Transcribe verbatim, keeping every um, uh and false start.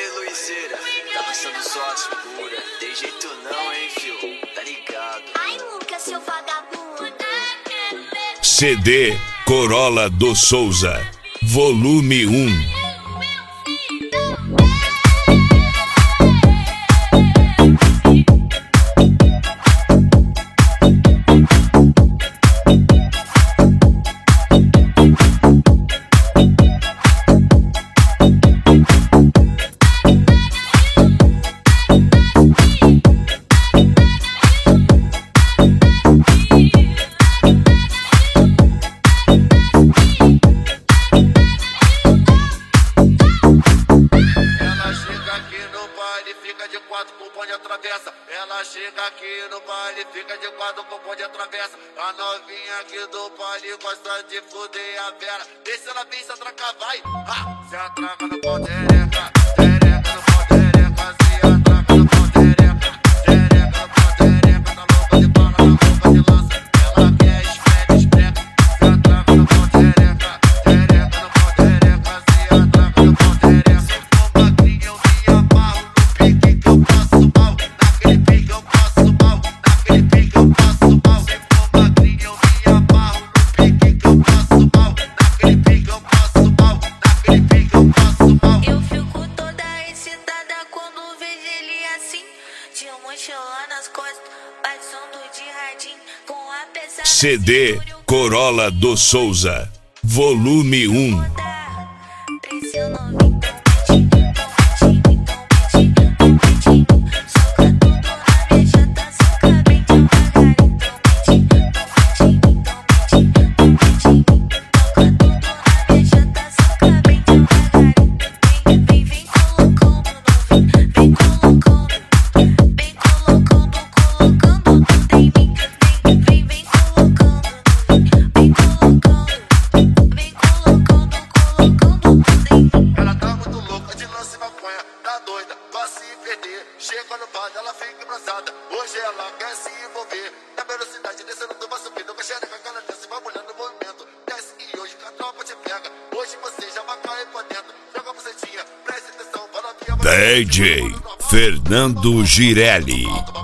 aí, Luizeira, tá lançando só as pura. Tem jeito não, hein, fio? Tá ligado? Ai, Lucas, seu vagabundo. C D Corolla do Souza, volume um. Fica de quatro com o bonde atravessa. Ela chega aqui no baile, fica de quatro com o bonde atravessa. A novinha aqui do baile gosta de fuder a vera. Deixa ela vir, se atraca, vai. Ha! Se atraca no pau, tereca. Tereca no pau, tereca. Se atraca no pau, tereca. Tereca no pau, tereca. Tá louca de bala, tá louca de lança. Ela quer esfrega, esfrega. Se atraca no pau, tereca. Tereca no pau, tereca. Se atraca no pau, tereca. Se for magrinha, eu me amarro. Eu passo mal, naquele pique eu passo mal, naquele pique eu passo mal. Se for magrinha eu me amarro no pique que eu passo mal, naquele pique eu passo mal, naquele pique eu passo mal. Eu fico toda excitada quando vejo ele assim, de mochila nas costas, passando de radinho com a pesada. C D Corolla do Souza, volume um. Chega no bar, ela fica embraçada. Hoje ela quer se envolver. Na velocidade, descendo do vaso, subindo. Com a cara desce, vai molhando o movimento. Desce e hoje que a tropa te pega. Hoje você já vai cair pra dentro. Joga a bucetinha, preste atenção, fala minha. D J Fernando Girelli.